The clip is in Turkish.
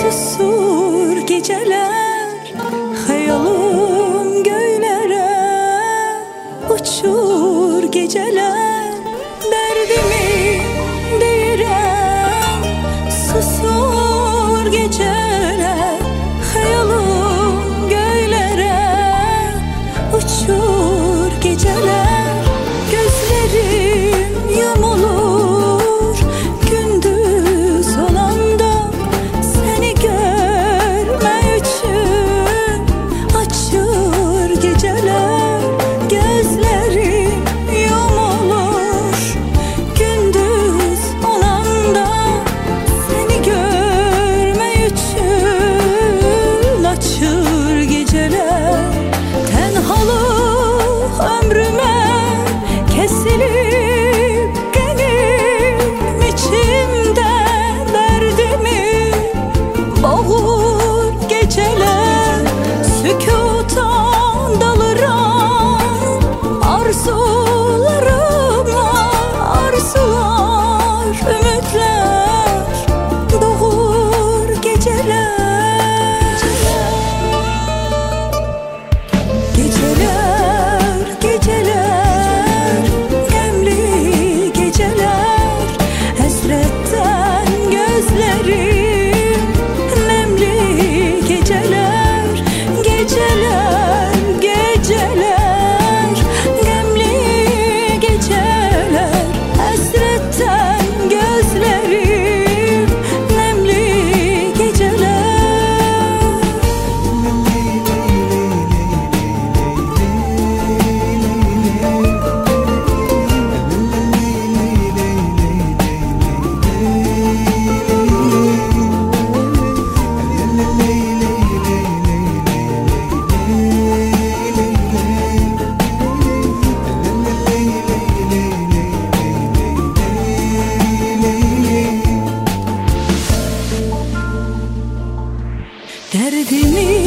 susur geceler, hayalim göylere uçur geceler. Derdimi değirem, susur geceler, hayalim göylere uçur geceler. Gözlerim yumulur gündüz olanda, seni görme için açır geceler. Gözlerim yumulur gündüz olanda, seni görme için açır geceler. Tenhalı ömrüme kesilip benim içimde derdimi boğur geceler. Sükutan dalırım arzularıma, arzular, ümitler doğur geceler. Geceler, geceler, gemli geceler, hasretten gözlerim nemli geceler. Geceler, geceler, gemli geceler, hasretten gözlerim nemli geceler. Derdimi